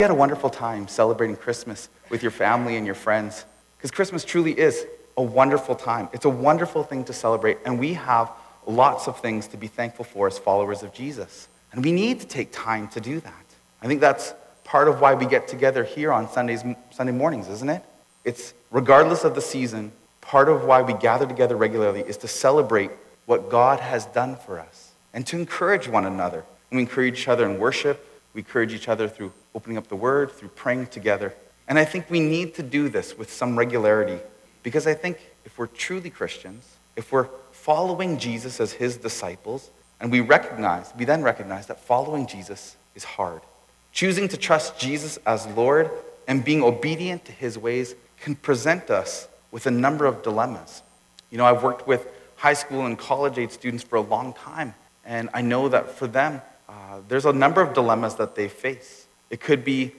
You had a wonderful time celebrating Christmas with your family and your friends, because Christmas truly is a wonderful time. It's a wonderful thing to celebrate, and we have lots of things to be thankful for as followers of Jesus. And we need to take time to do that. I think that's part of why we get together here on Sunday mornings, isn't it? It's, regardless of the season, part of why we gather together regularly is to celebrate what God has done for us and to encourage one another. And we encourage each other in worship. We encourage each other through opening up the Word, through praying together. And I think we need to do this with some regularity, because I think if we're truly Christians, if we're following Jesus as his disciples, and we then recognize that following Jesus is hard. Choosing to trust Jesus as Lord and being obedient to his ways can present us with a number of dilemmas. You know, I've worked with high school and college-age students for a long time, and I know that for them, there's a number of dilemmas that they face. It could be,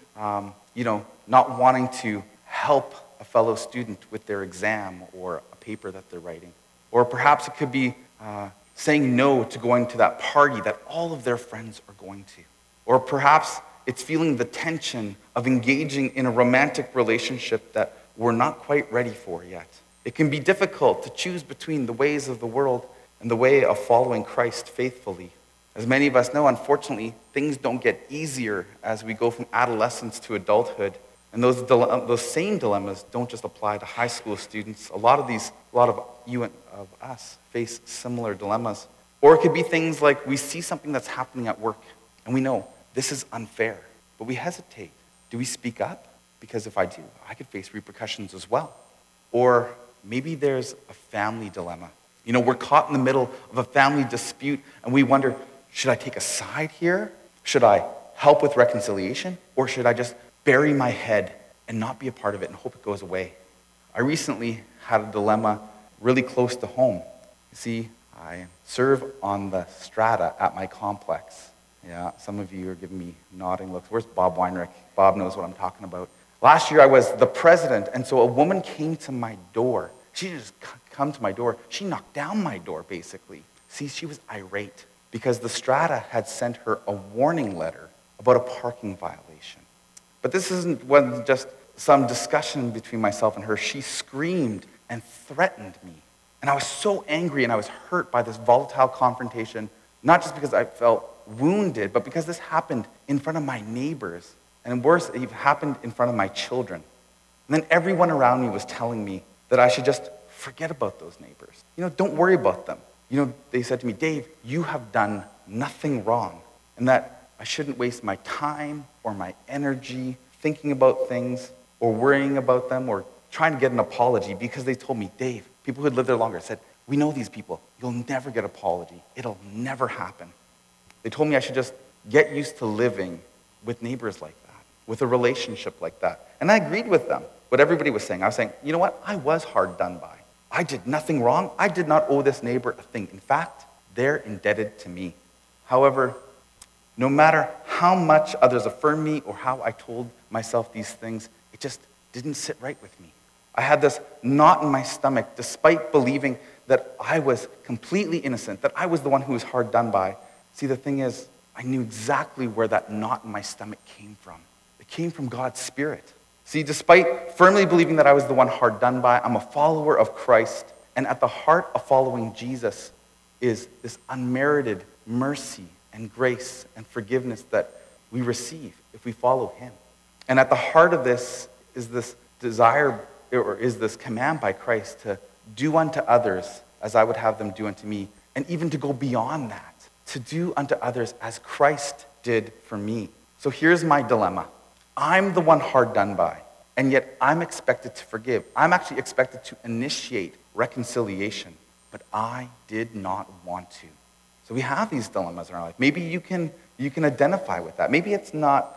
not wanting to help a fellow student with their exam or a paper that they're writing. Or perhaps it could be saying no to going to that party that all of their friends are going to. Or perhaps it's feeling the tension of engaging in a romantic relationship that we're not quite ready for yet. It can be difficult to choose between the ways of the world and the way of following Christ faithfully. As many of us know, unfortunately, things don't get easier as we go from adolescence to adulthood. And those same dilemmas don't just apply to high school students. A lot of you and of us face similar dilemmas. Or it could be things like we see something that's happening at work, and we know this is unfair, but we hesitate. Do we speak up? Because if I do, I could face repercussions as well. Or maybe there's a family dilemma. You know, we're caught in the middle of a family dispute, and we wonder, should I take a side here? Should I help with reconciliation? Or should I just bury my head and not be a part of it and hope it goes away? I recently had a dilemma really close to home. You see, I serve on the strata at my complex. Yeah, some of you are giving me nodding looks. Where's Bob Weinrich? Bob knows what I'm talking about. Last year I was the president, and so a woman came to my door. She didn't just come to my door. She knocked down my door, basically. See, she was irate because the strata had sent her a warning letter about a parking violation. But this wasn't just some discussion between myself and her. She screamed and threatened me. And I was so angry and I was hurt by this volatile confrontation, not just because I felt wounded, but because this happened in front of my neighbors. And worse, it happened in front of my children. And then everyone around me was telling me that I should just forget about those neighbors. You know, don't worry about them. You know, they said to me, Dave, you have done nothing wrong. And that I shouldn't waste my time or my energy thinking about things or worrying about them or trying to get an apology, because they told me, Dave, people who had lived there longer said, we know these people. You'll never get an apology. It'll never happen. They told me I should just get used to living with neighbors like that, with a relationship like that. And I agreed with them, what everybody was saying. I was saying, you know what? I was hard done by. I did nothing wrong. I did not owe this neighbor a thing. In fact, they're indebted to me. However, no matter how much others affirmed me or how I told myself these things, it just didn't sit right with me. I had this knot in my stomach despite believing that I was completely innocent, that I was the one who was hard done by. See, the thing is, I knew exactly where that knot in my stomach came from. It came from God's Spirit. See, despite firmly believing that I was the one hard done by, I'm a follower of Christ, and at the heart of following Jesus is this unmerited mercy and grace and forgiveness that we receive if we follow him. And at the heart of this is this desire, or is this command by Christ to do unto others as I would have them do unto me, and even to go beyond that, to do unto others as Christ did for me. So here's my dilemma. I'm the one hard done by, and yet I'm expected to forgive. I'm actually expected to initiate reconciliation, but I did not want to. So we have these dilemmas in our life. Maybe you can identify with that. Maybe it's not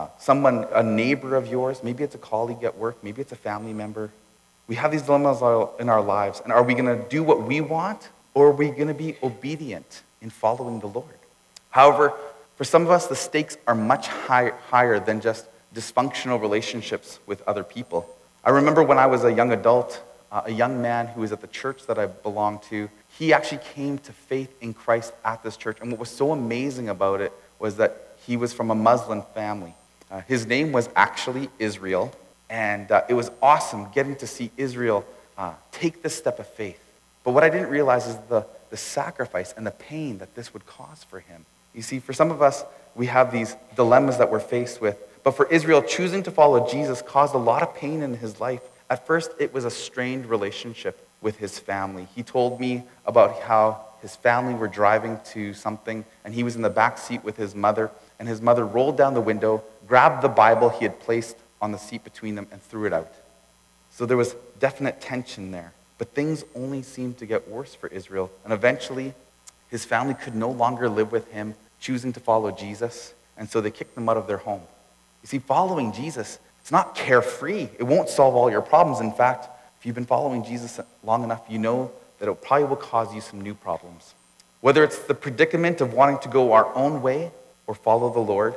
a neighbor of yours. Maybe it's a colleague at work. Maybe it's a family member. We have these dilemmas in our lives, and are we going to do what we want, or are we going to be obedient in following the Lord? However, for some of us, the stakes are much higher than just dysfunctional relationships with other people. I remember when I was a young adult, a young man who was at the church that I belonged to, he actually came to faith in Christ at this church. And what was so amazing about it was that he was from a Muslim family. His name was actually Israel, and it was awesome getting to see Israel take this step of faith. But what I didn't realize is the sacrifice and the pain that this would cause for him. You see, for some of us, we have these dilemmas that we're faced with. But for Israel, choosing to follow Jesus caused a lot of pain in his life. At first, it was a strained relationship with his family. He told me about how his family were driving to something, and he was in the back seat with his mother, and his mother rolled down the window, grabbed the Bible he had placed on the seat between them, and threw it out. So there was definite tension there. But things only seemed to get worse for Israel, and eventually his family could no longer live with him, choosing to follow Jesus, and so they kicked him out of their home. You see, following Jesus, it's not carefree. It won't solve all your problems. In fact, if you've been following Jesus long enough, you know that it probably will cause you some new problems. Whether it's the predicament of wanting to go our own way or follow the Lord,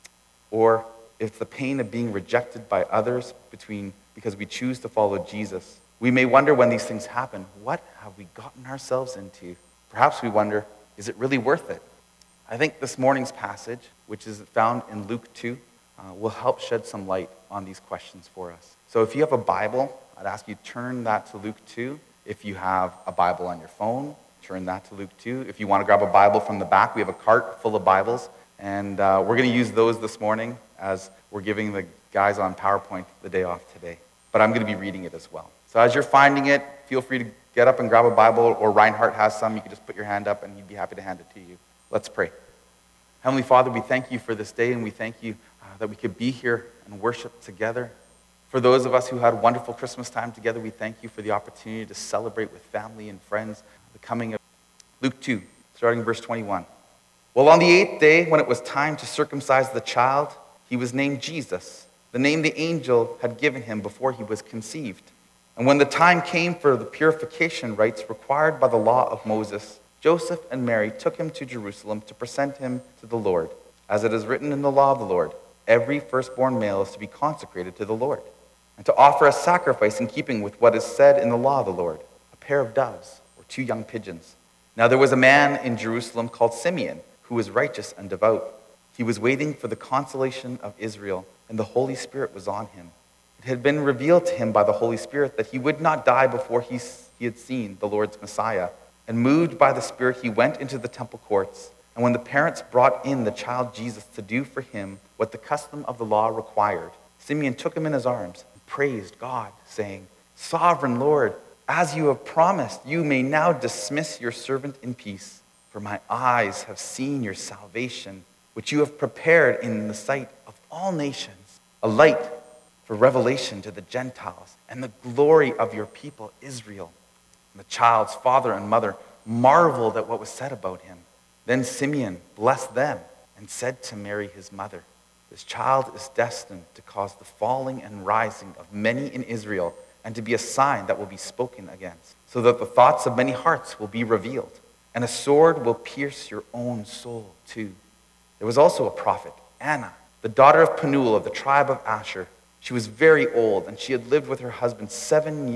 or it's the pain of being rejected by others because we choose to follow Jesus. We may wonder when these things happen, what have we gotten ourselves into? Perhaps we wonder, is it really worth it? I think this morning's passage, which is found in Luke 2, will help shed some light on these questions for us. So if you have a Bible, I'd ask you to turn that to Luke 2. If you have a Bible on your phone, turn that to Luke 2. If you want to grab a Bible from the back, we have a cart full of Bibles, and we're going to use those this morning as we're giving the guys on PowerPoint the day off today. But I'm going to be reading it as well. So as you're finding it, feel free to get up and grab a Bible, or Reinhardt has some. You can just put your hand up, and he'd be happy to hand it to you. Let's pray. Heavenly Father, we thank you for this day, and we thank you that we could be here and worship together. For those of us who had wonderful Christmas time together, we thank you for the opportunity to celebrate with family and friends the coming of Luke 2, starting in verse 21. Well, on the 8th day, when it was time to circumcise the child, he was named Jesus, the name the angel had given him before he was conceived. And when the time came for the purification rites required by the law of Moses, Joseph and Mary took him to Jerusalem to present him to the Lord. As it is written in the law of the Lord, every firstborn male is to be consecrated to the Lord, and to offer a sacrifice in keeping with what is said in the law of the Lord, a pair of doves or 2 young pigeons. Now there was a man in Jerusalem called Simeon, who was righteous and devout. He was waiting for the consolation of Israel, and the Holy Spirit was on him. It had been revealed to him by the Holy Spirit that he would not die before he had seen the Lord's Messiah. And moved by the Spirit, he went into the temple courts. And when the parents brought in the child Jesus to do for him what the custom of the law required, Simeon took him in his arms and praised God, saying, "Sovereign Lord, as you have promised, you may now dismiss your servant in peace. For my eyes have seen your salvation, which you have prepared in the sight of all nations, a light for revelation to the Gentiles, and the glory of your people Israel." And the child's father and mother marveled at what was said about him. Then Simeon blessed them and said to Mary his mother, "This child is destined to cause the falling and rising of many in Israel, and to be a sign that will be spoken against, so that the thoughts of many hearts will be revealed, and a sword will pierce your own soul too." There was also a prophet, Anna, the daughter of Penuel of the tribe of Asher. She was very old, and she had lived with her husband 7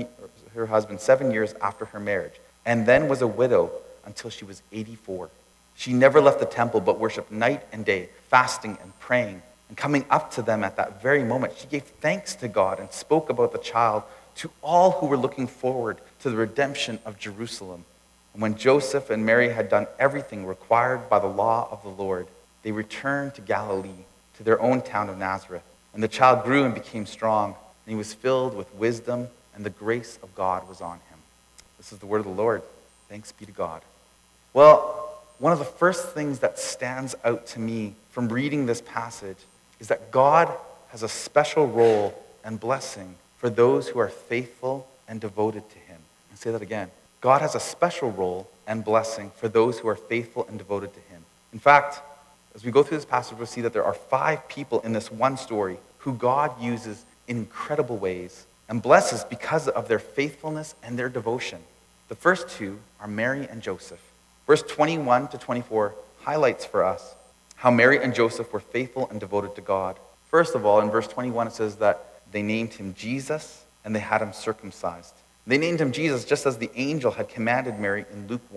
years after her marriage, and then was a widow until she was 84. She never left the temple, but worshipped night and day, fasting and praying. And coming up to them at that very moment, she gave thanks to God and spoke about the child to all who were looking forward to the redemption of Jerusalem. And when Joseph and Mary had done everything required by the law of the Lord, they returned to Galilee, to their own town of Nazareth. And the child grew and became strong, and he was filled with wisdom, and the grace of God was on him. This is the word of the Lord. Thanks be to God. Well, one of the first things that stands out to me from reading this passage is that God has a special role and blessing for those who are faithful and devoted to him. I'll say that again. God has a special role and blessing for those who are faithful and devoted to him. In fact, as we go through this passage, we'll see that there are 5 people in this one story who God uses in incredible ways and blesses because of their faithfulness and their devotion. The first 2 are Mary and Joseph. Verse 21 to 24 highlights for us how Mary and Joseph were faithful and devoted to God. First of all, in verse 21, it says that they named him Jesus and they had him circumcised. They named him Jesus just as the angel had commanded Mary in Luke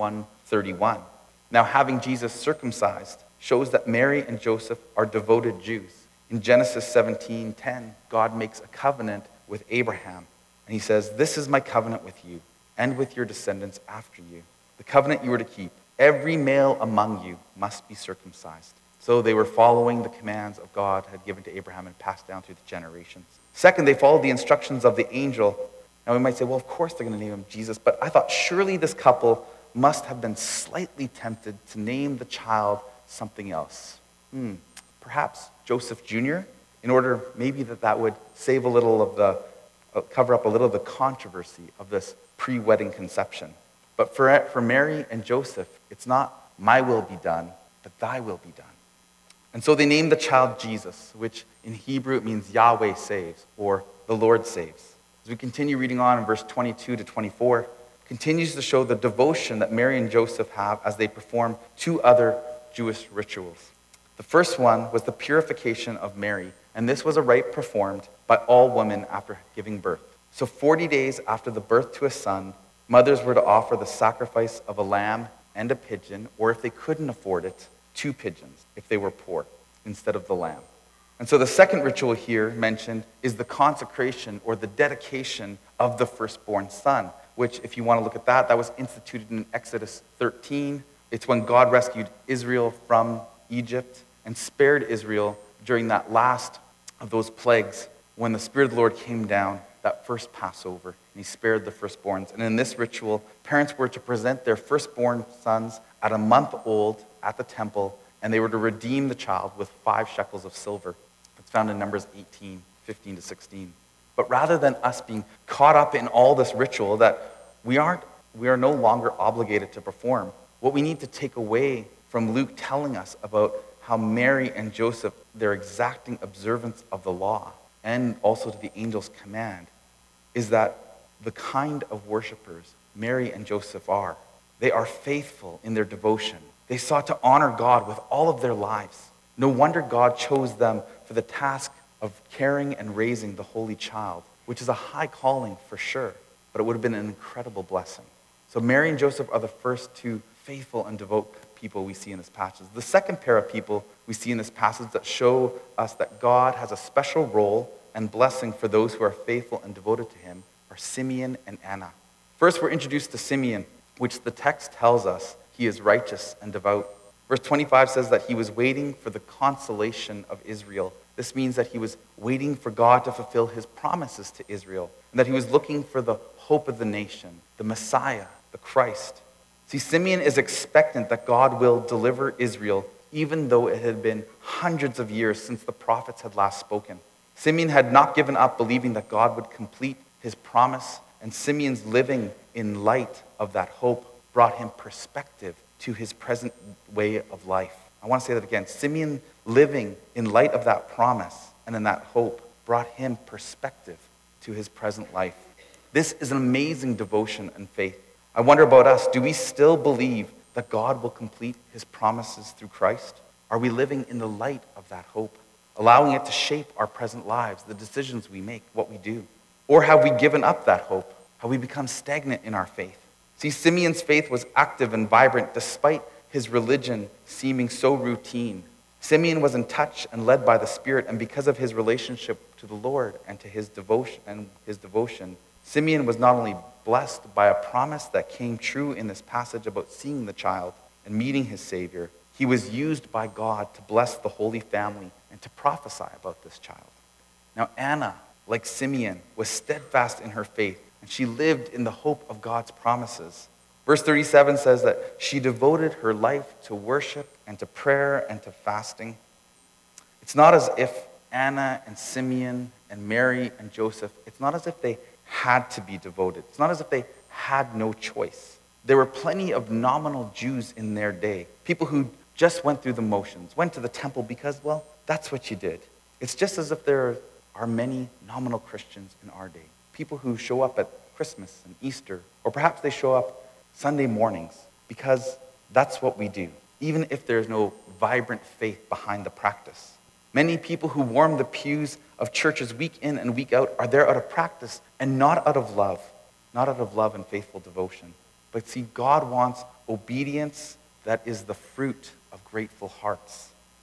1:31. Now, having Jesus circumcised shows that Mary and Joseph are devoted Jews. In Genesis 17:10, God makes a covenant with Abraham. And he says, "This is my covenant with you and with your descendants after you. The covenant you are to keep. Every male among you must be circumcised." So they were following the commands of God had given to Abraham and passed down through the generations. Second, they followed the instructions of the angel. Now we might say, well, of course they're going to name him Jesus, but I thought surely this couple must have been slightly tempted to name the child something else. Perhaps Joseph Jr., in order maybe that would save a little of the, cover up a little of the controversy of this pre-wedding conception. But for Mary and Joseph, it's not my will be done, but thy will be done. And so they named the child Jesus, which in Hebrew it means Yahweh saves, or the Lord saves. As we continue reading on in verse 22 to 24, continues to show the devotion that Mary and Joseph have as they perform two other Jewish rituals. The first one was the purification of Mary, and this was a rite performed by all women after giving birth. So 40 days after the birth to a son, mothers were to offer the sacrifice of a lamb and a pigeon, or if they couldn't afford it, 2 pigeons if they were poor, instead of the lamb. And so the second ritual here mentioned is the consecration or the dedication of the firstborn son, which, if you want to look at that was instituted in Exodus 13. It's when God rescued Israel from Egypt and spared Israel during that last of those plagues when the Spirit of the Lord came down, that first Passover, and he spared the firstborns. And in this ritual, parents were to present their firstborn sons at a month old at the temple, and they were to redeem the child with 5 shekels of silver. It's found in Numbers 18, 15 to 16. But rather than us being caught up in all this ritual that we are no longer obligated to perform, what we need to take away from Luke telling us about how Mary and Joseph, their exacting observance of the law, and also to the angel's command, is that the kind of worshipers Mary and Joseph are. They are faithful in their devotion. They sought to honor God with all of their lives. No wonder God chose them for the task of caring and raising the holy child, which is a high calling for sure, but it would have been an incredible blessing. So Mary and Joseph are the first 2 faithful and devout people we see in this passage. The second pair of people we see in this passage that show us that God has a special role and blessing for those who are faithful and devoted to him are Simeon and Anna. First, we're introduced to Simeon, which the text tells us he is righteous and devout. Verse 25 says that he was waiting for the consolation of Israel. This means that he was waiting for God to fulfill his promises to Israel, and that he was looking for the hope of the nation, the Messiah, the Christ. See, Simeon is expectant that God will deliver Israel, even though it had been hundreds of years since the prophets had last spoken. Simeon had not given up believing that God would complete his promise, and Simeon's living in light of that hope brought him perspective to his present way of life. I want to say that again. Simeon living in light of that promise and in that hope brought him perspective to his present life. This is an amazing devotion and faith. I wonder about us. Do we still believe that God will complete his promises through Christ? Are we living in the light of that hope, allowing it to shape our present lives, the decisions we make, what we do? Or have we given up that hope? Have we become stagnant in our faith? See, Simeon's faith was active and vibrant despite his religion seeming so routine. Simeon was in touch and led by the Spirit, and because of his relationship to the Lord and to his devotion, Simeon was not only blessed by a promise that came true in this passage about seeing the child and meeting his Savior, he was used by God to bless the Holy Family and to prophesy about this child. Now Anna, like Simeon, was steadfast in her faith, and she lived in the hope of God's promises. Verse 37 says that she devoted her life to worship and to prayer and to fasting. It's not as if Anna and Simeon and Mary and Joseph, it's not as if they had to be devoted. It's not as if they had no choice. There were plenty of nominal Jews in their day, people who just went through the motions, went to the temple because, well, that's what you did. It's just as if there are many nominal Christians in our day, people who show up at Christmas and Easter, or perhaps they show up Sunday mornings because that's what we do, even if there's no vibrant faith behind the practice. Many people who warm the pews of churches week in and week out are there out of practice and not out of love and faithful devotion. But see, God wants obedience that is the fruit of grateful hearts.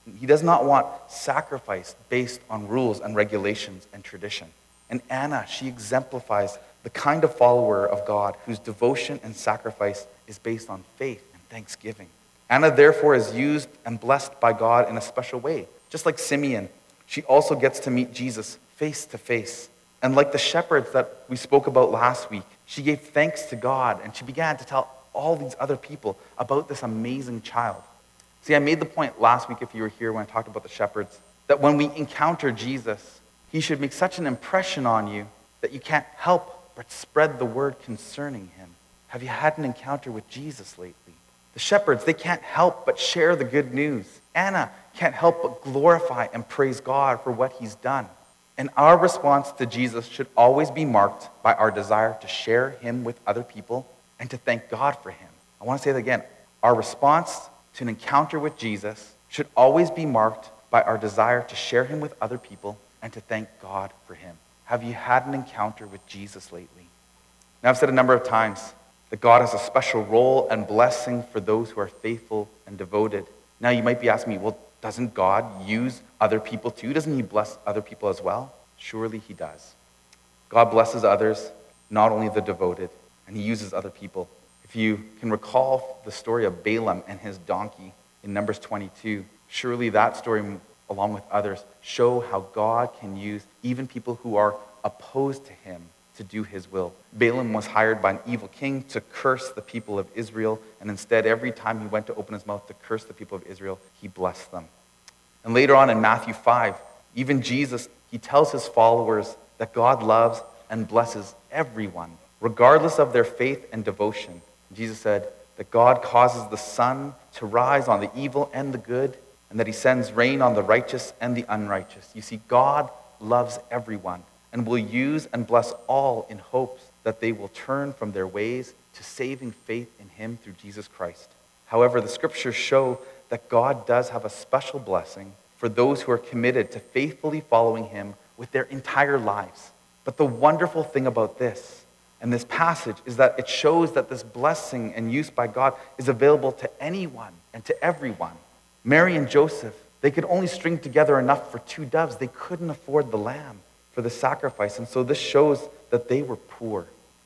He does not want sacrifice based on rules and regulations and tradition. And Anna, she exemplifies the kind of follower of God whose devotion and sacrifice is based on faith and thanksgiving. Anna, therefore, is used and blessed by God in a special way. Just like Simeon, she also gets to meet Jesus face to face. And like the shepherds that we spoke about last week, she gave thanks to God and she began to tell all these other people about this amazing child. See, I made the point last week, if you were here when I talked about the shepherds, that when we encounter Jesus, he should make such an impression on you that you can't help but spread the word concerning him. Have you had an encounter with Jesus lately? The shepherds, they can't help but share the good news. Anna can't help but glorify and praise God for what he's done. And our response to Jesus should always be marked by our desire to share him with other people and to thank God for him. I want to say that again. Our response to an encounter with Jesus should always be marked by our desire to share him with other people and to thank God for him. Have you had an encounter with Jesus lately? Now, I've said a number of times that God has a special role and blessing for those who are faithful and devoted. Now, you might be asking me, well, doesn't God use other people too? Doesn't he bless other people as well? Surely he does. God blesses others, not only the devoted, and he uses other people. If you can recall the story of Balaam and his donkey in Numbers 22, surely that story, along with others, show how God can use even people who are opposed to him to do his will. Balaam was hired by an evil king to curse the people of Israel, and instead, every time he went to open his mouth to curse the people of Israel, he blessed them. And later on in Matthew 5, even Jesus, he tells his followers that God loves and blesses everyone, regardless of their faith and devotion. Jesus said that God causes the sun to rise on the evil and the good, and that he sends rain on the righteous and the unrighteous. You see, God loves everyone and will use and bless all in hopes that they will turn from their ways to saving faith in him through Jesus Christ. However, the scriptures show that God does have a special blessing for those who are committed to faithfully following him with their entire lives. But the wonderful thing about this and this passage is that it shows that this blessing and use by God is available to anyone and to everyone. Mary and Joseph, they could only string together enough for 2 doves. They couldn't afford the lamb for the sacrifice, and so this shows that they were poor.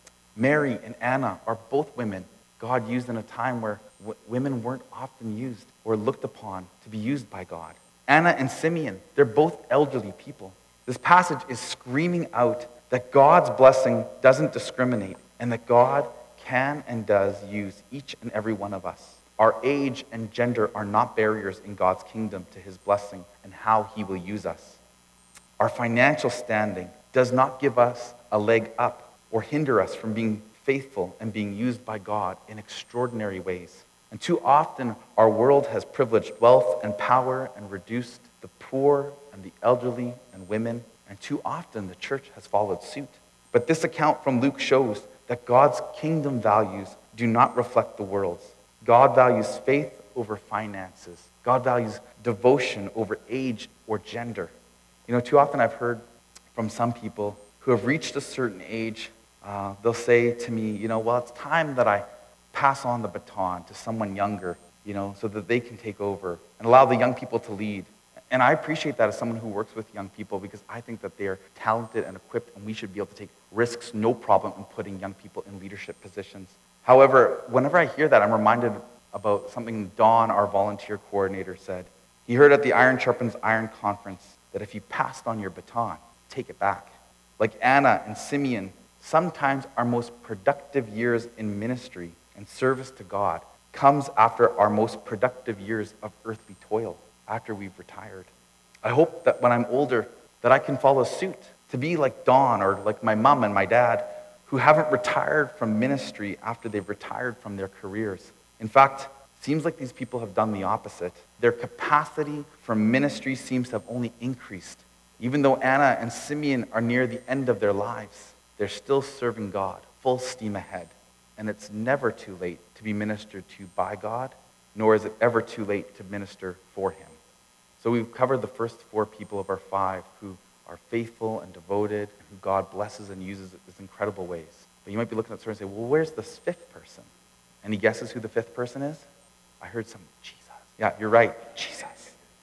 Mary and Anna are both women God used in a time where women weren't often used or looked upon to be used by God. Anna and Simeon, they're both elderly people. This passage is screaming out that God's blessing doesn't discriminate and that God can and does use each and every one of us. Our age and gender are not barriers in God's kingdom to his blessing and how he will use us. Our financial standing does not give us a leg up or hinder us from being faithful and being used by God in extraordinary ways. And too often, our world has privileged wealth and power and reduced the poor and the elderly and women. And too often, the church has followed suit. But this account from Luke shows that God's kingdom values do not reflect the world's. God values faith over finances. God values devotion over age or gender. You know, too often I've heard from some people who have reached a certain age, they'll say to me, well, it's time that I pass on the baton to someone younger, so that they can take over and allow the young people to lead. And I appreciate that as someone who works with young people because I think that they are talented and equipped and we should be able to take risks, no problem, in putting young people in leadership positions. However, whenever I hear that, I'm reminded about something Don, our volunteer coordinator, said. He heard at the Iron Sharpens Iron conference that if you passed on your baton, take it back. Like Anna and Simeon, sometimes our most productive years in ministry and service to God comes after our most productive years of earthly toil, after we've retired. I hope that when I'm older, that I can follow suit, to be like Don or like my mom and my dad, who haven't retired from ministry after they've retired from their careers. In fact, it seems like these people have done the opposite. Their capacity for ministry seems to have only increased. Even though Anna and Simeon are near the end of their lives, they're still serving God, full steam ahead. And it's never too late to be ministered to by God, nor is it ever too late to minister for him. So we've covered the first 4 people of our 5 who are faithful and devoted, and who God blesses and uses in incredible ways. But you might be looking at the story and say, well, where's this 5th person? Any guesses who the 5th person is? I heard some, Jesus. Yeah, you're right, Jesus.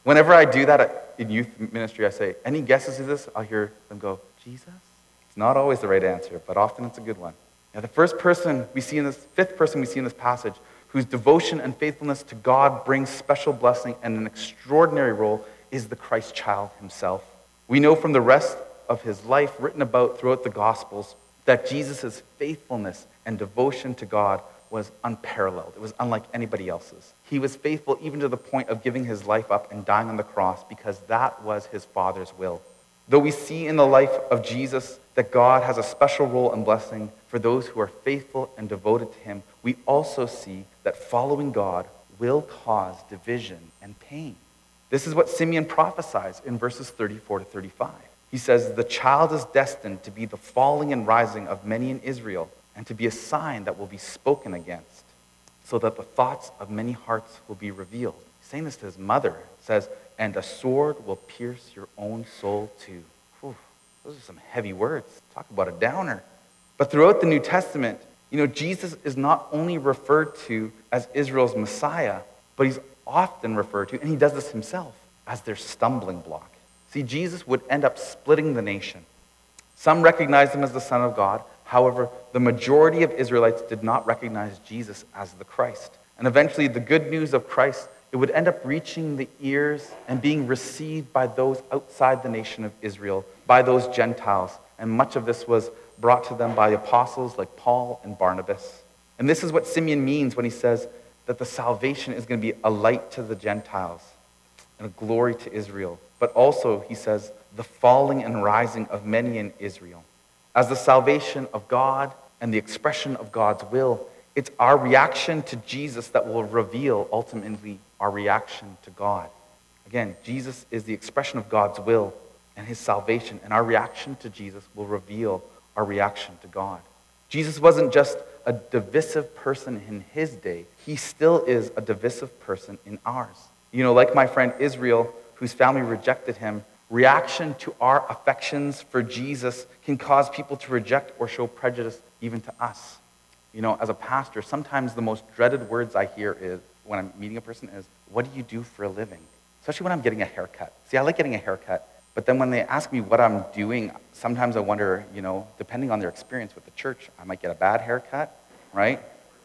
Whenever I do that in youth ministry, I say, any guesses to this? I'll hear them go, Jesus? It's not always the right answer, but often it's a good one. Now, the fifth person we see in this passage, whose devotion and faithfulness to God brings special blessing and an extraordinary role, is the Christ child himself. We know from the rest of his life written about throughout the Gospels that Jesus' faithfulness and devotion to God was unparalleled. It was unlike anybody else's. He was faithful even to the point of giving his life up and dying on the cross because that was his Father's will. Though we see in the life of Jesus that God has a special role and blessing for those who are faithful and devoted to him, we also see that following God will cause division and pain. This is what Simeon prophesies in verses 34 to 35. He says, the child is destined to be the falling and rising of many in Israel, and to be a sign that will be spoken against, so that the thoughts of many hearts will be revealed. He's saying this to his mother. It says, and a sword will pierce your own soul too. Whew, those are some heavy words. Talk about a downer. But throughout the New Testament, Jesus is not only referred to as Israel's Messiah, but he's often referred to, and he does this himself, as their stumbling block. See, Jesus would end up splitting the nation. Some recognized him as the Son of God. However, the majority of Israelites did not recognize Jesus as the Christ. And eventually, the good news of Christ, it would end up reaching the ears and being received by those outside the nation of Israel, by those Gentiles. And much of this was brought to them by apostles like Paul and Barnabas. And this is what Simeon means when he says that the salvation is going to be a light to the Gentiles and a glory to Israel. But also, he says, the falling and rising of many in Israel. As the salvation of God and the expression of God's will, it's our reaction to Jesus that will reveal, ultimately, our reaction to God. Again, Jesus is the expression of God's will and his salvation, and our reaction to Jesus will reveal our reaction to God. Jesus wasn't just a divisive person in his day. He still is a divisive person in ours. Like my friend Israel, whose family rejected him, reaction to our affections for Jesus can cause people to reject or show prejudice even to us. As a pastor, sometimes the most dreaded words I hear is, when I'm meeting a person, is, what do you do for a living? Especially when I'm getting a haircut. See, I like getting a haircut, but then when they ask me what I'm doing, sometimes I wonder, depending on their experience with the church, I might get a bad haircut, right?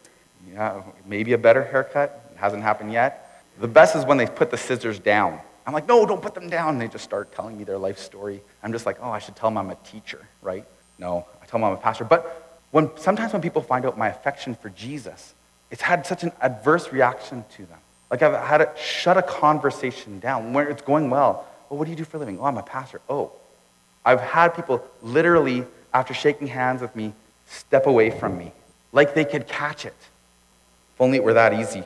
Yeah, maybe a better haircut. It hasn't happened yet. The best is when they put the scissors down. I'm like, no, don't put them down. They just start telling me their life story. I'm just like, oh, I should tell them I'm a teacher, right? No, I tell them I'm a pastor. But sometimes when people find out my affection for Jesus, it's had such an adverse reaction to them. Like I've had to shut a conversation down where it's going well. Well, what do you do for a living? Oh, I'm a pastor. Oh. I've had people literally, after shaking hands with me, step away from me. Like they could catch it. If only it were that easy.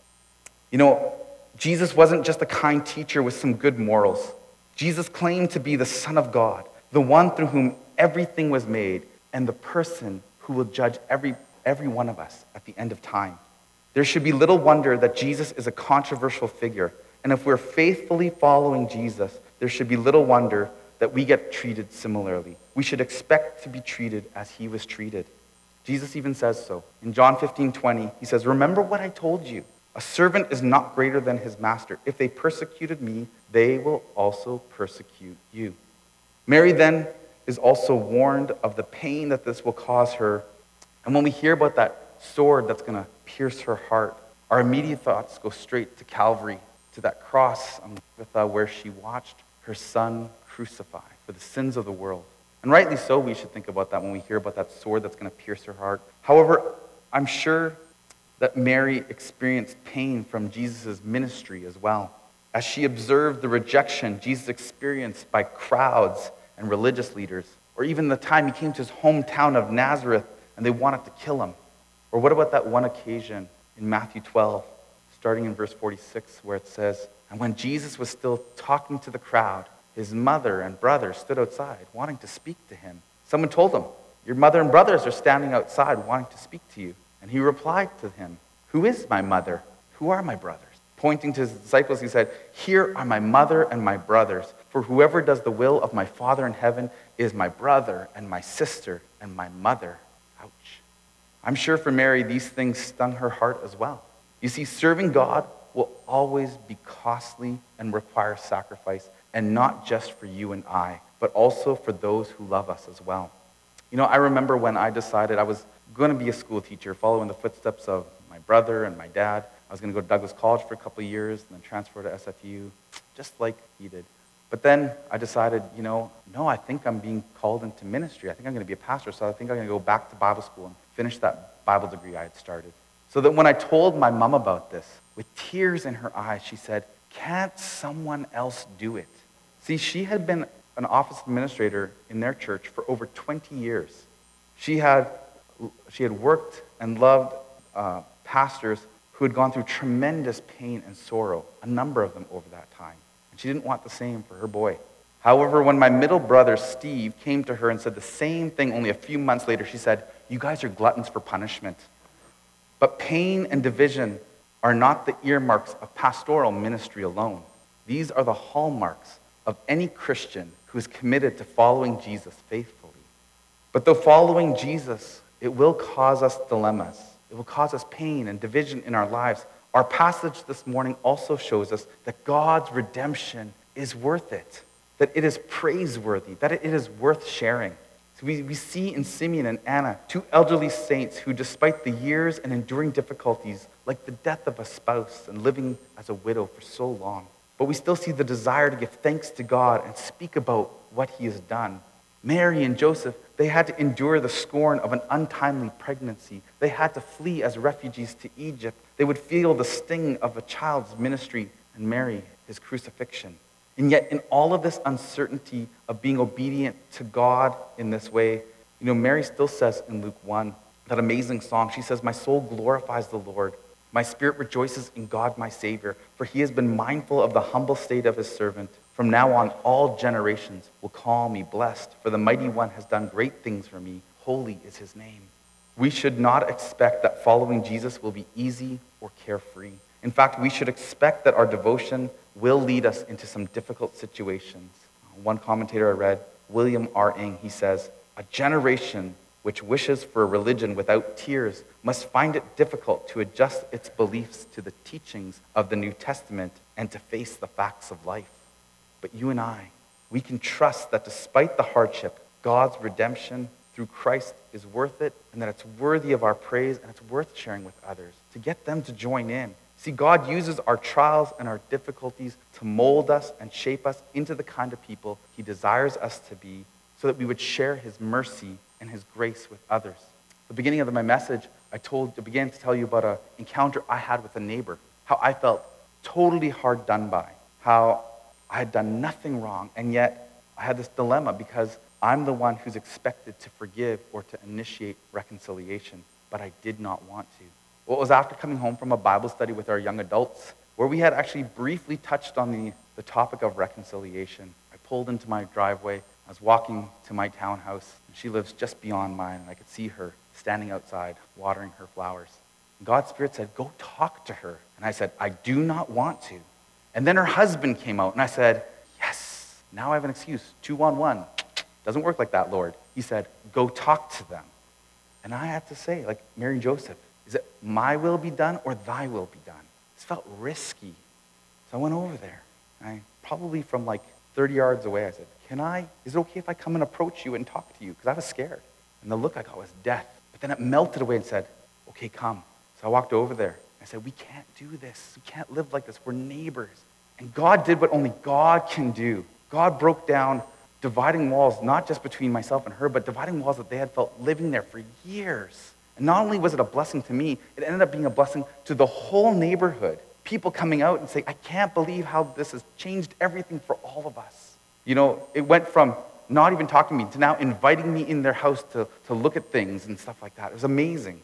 Jesus wasn't just a kind teacher with some good morals. Jesus claimed to be the Son of God, the one through whom everything was made, and the person who will judge every one of us at the end of time. There should be little wonder that Jesus is a controversial figure, and if we're faithfully following Jesus, there should be little wonder that we get treated similarly. We should expect to be treated as he was treated. Jesus even says so. In John 15:20, he says, remember what I told you. A servant is not greater than his master. If they persecuted me, they will also persecute you. Mary then is also warned of the pain that this will cause her. And when we hear about that sword that's going to pierce her heart, our immediate thoughts go straight to Calvary, to that cross where she watched her son crucified for the sins of the world. And rightly so, we should think about that when we hear about that sword that's going to pierce her heart. However, I'm sure that Mary experienced pain from Jesus' ministry as well. As she observed the rejection Jesus experienced by crowds and religious leaders, or even the time he came to his hometown of Nazareth and they wanted to kill him. Or what about that one occasion in Matthew 12, starting in verse 46, where it says, and when Jesus was still talking to the crowd, his mother and brother stood outside wanting to speak to him. Someone told him, your mother and brothers are standing outside wanting to speak to you. And he replied to him, who is my mother? Who are my brothers? Pointing to his disciples, he said, here are my mother and my brothers. For whoever does the will of my Father in heaven is my brother and my sister and my mother. Ouch. I'm sure for Mary, these things stung her heart as well. You see, serving God will always be costly and require sacrifice, and not just for you and I, but also for those who love us as well. I remember when I decided I was going to be a school teacher, following the footsteps of my brother and my dad. I was going to go to Douglas College for a couple of years and then transfer to SFU, just like he did. But then I decided, no, I think I'm being called into ministry. I think I'm going to be a pastor, so I think I'm going to go back to Bible school and finish that Bible degree I had started. So that when I told my mom about this, with tears in her eyes, she said, "Can't someone else do it?" See, she had been an office administrator in their church for over 20 years. She had worked and loved pastors who had gone through tremendous pain and sorrow, a number of them over that time. And she didn't want the same for her boy. However, when my middle brother, Steve, came to her and said the same thing only a few months later, she said, "You guys are gluttons for punishment." But pain and division are not the earmarks of pastoral ministry alone. These are the hallmarks of any Christian who is committed to following Jesus faithfully. But though following Jesus, it will cause us dilemmas. It will cause us pain and division in our lives. Our passage this morning also shows us that God's redemption is worth it, that it is praiseworthy, that it is worth sharing. So we see in Simeon and Anna, two elderly saints who, despite the years and enduring difficulties, like the death of a spouse and living as a widow for so long, but we still see the desire to give thanks to God and speak about what he has done. Mary and Joseph, they had to endure the scorn of an untimely pregnancy. They had to flee as refugees to Egypt. They would feel the sting of a child's ministry, and Mary, his crucifixion. And yet, in all of this uncertainty of being obedient to God in this way, Mary still says in Luke 1, that amazing song, she says, "My soul glorifies the Lord. My spirit rejoices in God my Savior, for he has been mindful of the humble state of his servant. From now on, all generations will call me blessed, for the Mighty One has done great things for me. Holy is his name." We should not expect that following Jesus will be easy or carefree. In fact, we should expect that our devotion will lead us into some difficult situations. One commentator I read, William R. Ing, he says, "A generation which wishes for a religion without tears must find it difficult to adjust its beliefs to the teachings of the New Testament and to face the facts of life." But you and I, we can trust that despite the hardship, God's redemption through Christ is worth it, and that it's worthy of our praise, and it's worth sharing with others, to get them to join in. See, God uses our trials and our difficulties to mold us and shape us into the kind of people he desires us to be, so that we would share his mercy and his grace with others. At the beginning of my message, I began to tell you about an encounter I had with a neighbor, how I felt totally hard done by, how I had done nothing wrong, and yet I had this dilemma because I'm the one who's expected to forgive or to initiate reconciliation, but I did not want to. Well, it was after coming home from a Bible study with our young adults, where we had actually briefly touched on the topic of reconciliation. I pulled into my driveway. I was walking to my townhouse, and she lives just beyond mine, and I could see her standing outside, watering her flowers. And God's Spirit said, "Go talk to her." And I said, "I do not want to." And then her husband came out, and I said, "Yes, now I have an excuse. 2-on-1. Doesn't work like that, Lord." He said, "Go talk to them." And I had to say, like Mary and Joseph, is it my will be done or thy will be done? This felt risky. So I went over there. And probably from like 30 yards away, I said, is it okay if I come and approach you and talk to you? Because I was scared. And the look I got was death. But then it melted away and said, "Okay, come." So I walked over there. I said, "We can't do this. We can't live like this. We're neighbors." And God did what only God can do. God broke down dividing walls, not just between myself and her, but dividing walls that they had felt living there for years. And not only was it a blessing to me, it ended up being a blessing to the whole neighborhood. People coming out and saying, "I can't believe how this has changed everything for all of us." It went from not even talking to me to now inviting me in their house to look at things and stuff like that. It was amazing.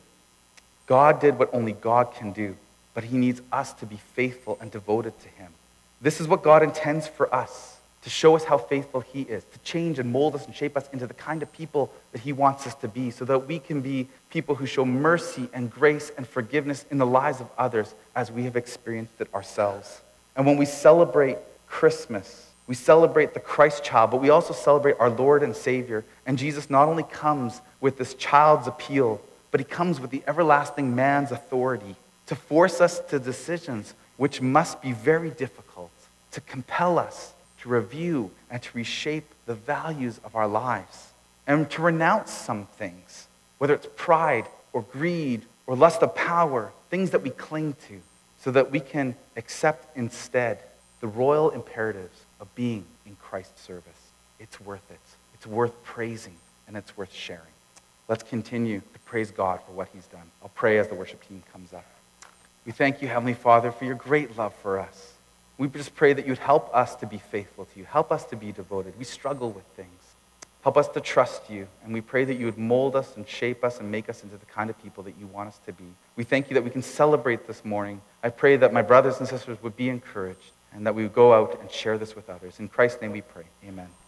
God did what only God can do, but he needs us to be faithful and devoted to him. This is what God intends for us, to show us how faithful he is, to change and mold us and shape us into the kind of people that he wants us to be, so that we can be people who show mercy and grace and forgiveness in the lives of others as we have experienced it ourselves. And when we celebrate Christmas, we celebrate the Christ child, but we also celebrate our Lord and Savior. And Jesus not only comes with this child's appeal, but he comes with the everlasting man's authority to force us to decisions which must be very difficult, to compel us to review and to reshape the values of our lives, and to renounce some things, whether it's pride or greed or lust of power, things that we cling to, so that we can accept instead the royal imperatives of being in Christ's service. It's worth it. It's worth praising, and it's worth sharing. Let's continue to praise God for what he's done. I'll pray as the worship team comes up. We thank you, Heavenly Father, for your great love for us. We just pray that you'd help us to be faithful to you. Help us to be devoted. We struggle with things. Help us to trust you, and we pray that you would mold us and shape us and make us into the kind of people that you want us to be. We thank you that we can celebrate this morning. I pray that my brothers and sisters would be encouraged and that we would go out and share this with others. In Christ's name we pray. Amen.